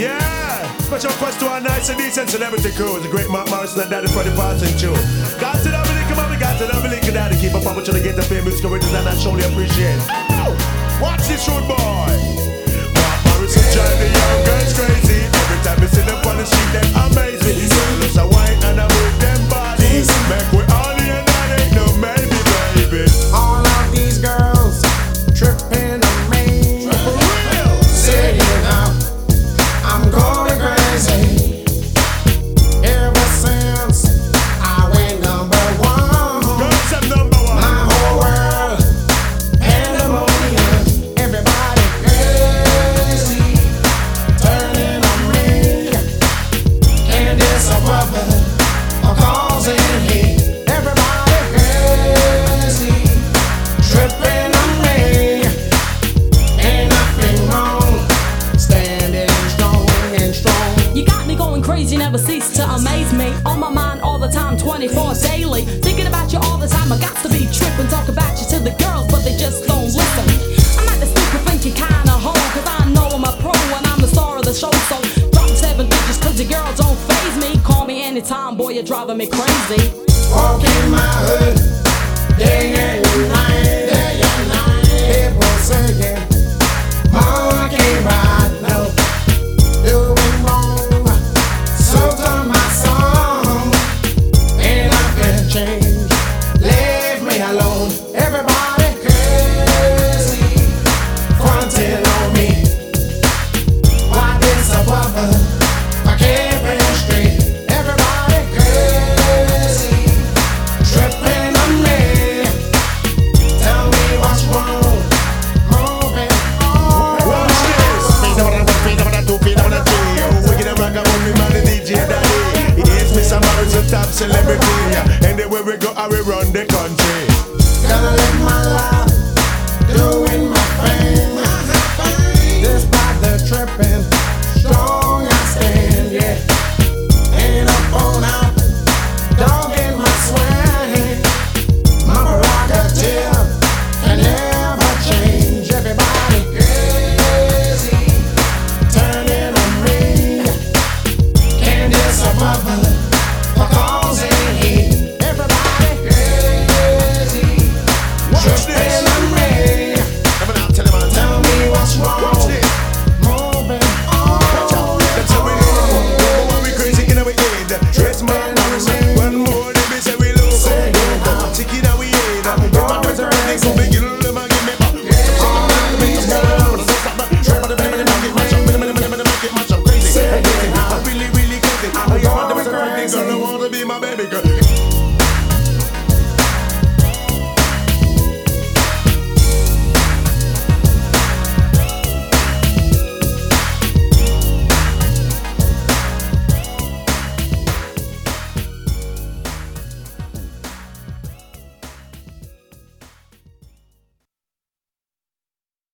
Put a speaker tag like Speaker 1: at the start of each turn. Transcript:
Speaker 1: Yeah, special request to our nice and decent celebrity crew. The great Mark Morrison and Daddy for the passing tune. Got to double link, mommy, got to double link, daddy. Keep up, I'm trying to get the famous musical rhythms and I surely appreciate. Watch this road boy. Mark Morrison drive the young girls crazy. Every time we see them on the street, they amaze me. Girls are white and I move them bodies. Make we all in and ain't no maybe, baby.
Speaker 2: All of these girls tripping on me. Sitting up, I'm going crazy. Ever since I went #1,
Speaker 1: Girls have number one.
Speaker 2: my whole world pandemonium. Everybody crazy, turning on me. And it's a brother causing heat. Everybody crazy, tripping on me. Ain't nothing wrong, standing strong and strong.
Speaker 3: You got me going crazy, never cease to amaze me. On my mind all the time, 24 daily. Thinking about you all the time, I got to be tripping. Talk about you to the girls, but they just don't listen. I'm not the stupid thinking kind of hoe, cause I know I'm a pro and I'm the star of the show. So drop 7 digits cause the girls don't faze me. Call me anytime, boy, you're driving me crazy.
Speaker 2: Walking